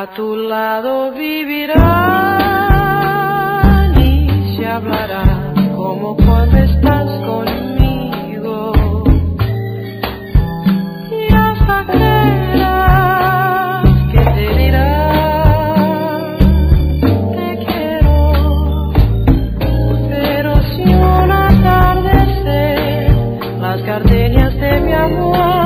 A tu lado vivirán y se hablarán como cuando estás conmigo. Y hasta creerás que te dirán te quiero. Pero si un atardecer las gardenias de mi amor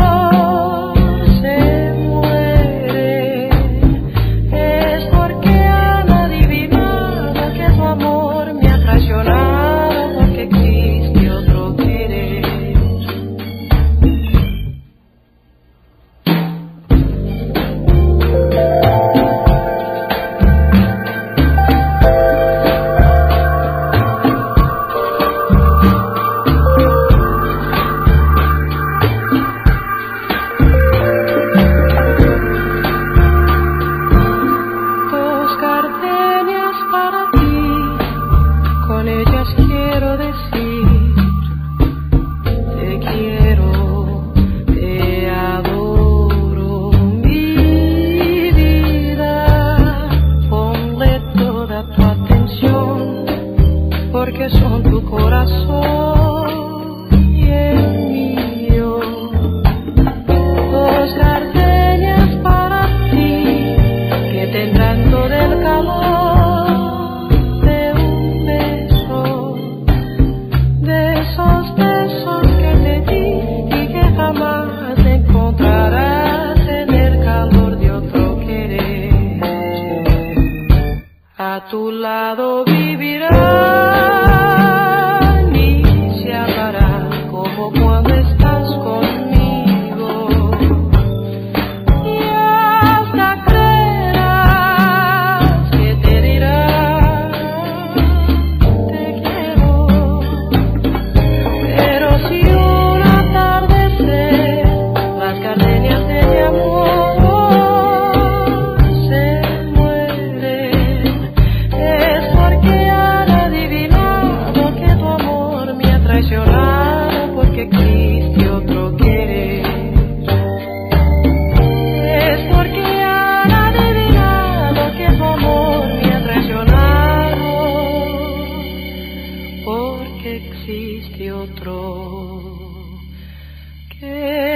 porque son tu corazón y el mío. Dos gardenias para ti que tendrán todo el calor de un beso, de esos besos que te di y que jamás encontrarás en el calor de otro querer. A tu lado vivirás cuando estás conmigo y hasta creerás que te dirán te quiero. Pero si un atardecer las gardenias de mi amor se mueren, es porque han adivinado que tu amor me ha traicionado, porque existe otro querer. Es porque han adivinado que tu amor me ha traicionado, porque existe otro querer.